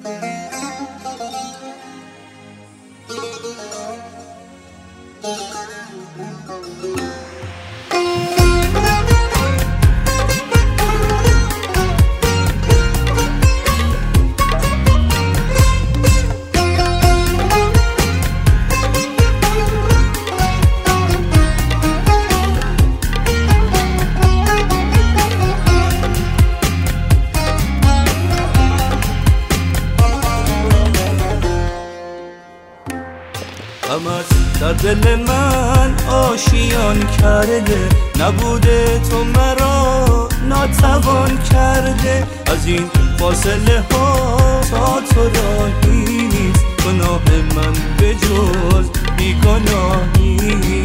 غمت در دل من آشیان کرده، نبوده تو مرا ناتوان کرده. از این فاصله ها تا تو راهی نیست، گناه من به جز بیگناهی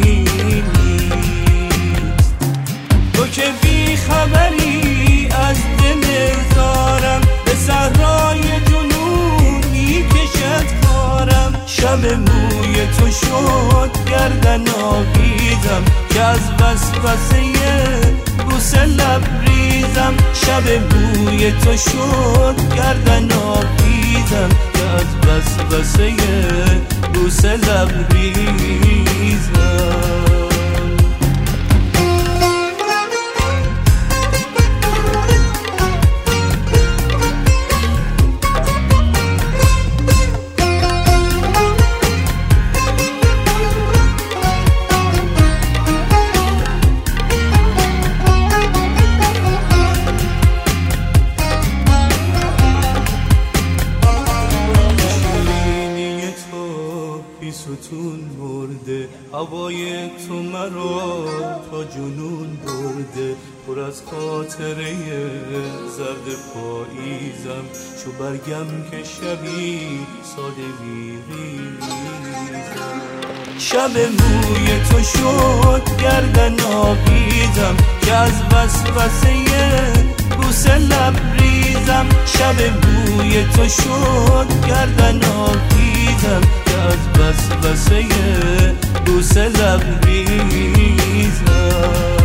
نیست. تو که بی خبری از دل زارم، به صحرای جنونی کشد کارم. شب موی تو شد گردن آویزم، که از وسوسه بوسه لبریزم. شب موی تو شد گردن آویزم، که از وسوسه بوسه لبریزم. ستون مرده، هوای تو مرا تا جنون برده. پر از خاطره زرد پاییزم، چو برگم که شبی ساده میریزم. شب موی تو شد گردن آویزم، که از وسوسه بوسه لبریزم. شب موی تو شد گردن آویزم، از وسوسه بوسه لبریزم.